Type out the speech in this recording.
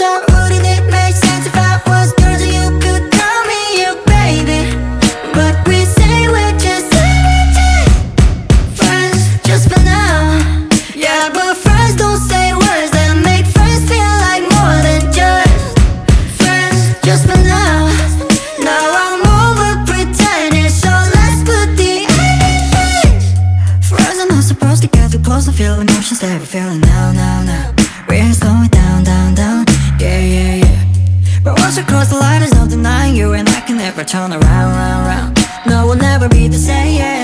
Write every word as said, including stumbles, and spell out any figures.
so wouldn't it make sense if I was yours and you could call me your baby? But we say we're just friends, just for now. Yeah, but friends don't say words that make friends feel like more than just friends, just for now. Now I'm over pretending, so let's put the end in face. Friends are not supposed to get too close to feel emotions that we're feeling now, now, now. We're slowing down, down, down, yeah, yeah, yeah. But once we cross the line, there's no denying you and I can never turn around, round, round. No, we'll never be the same, yeah.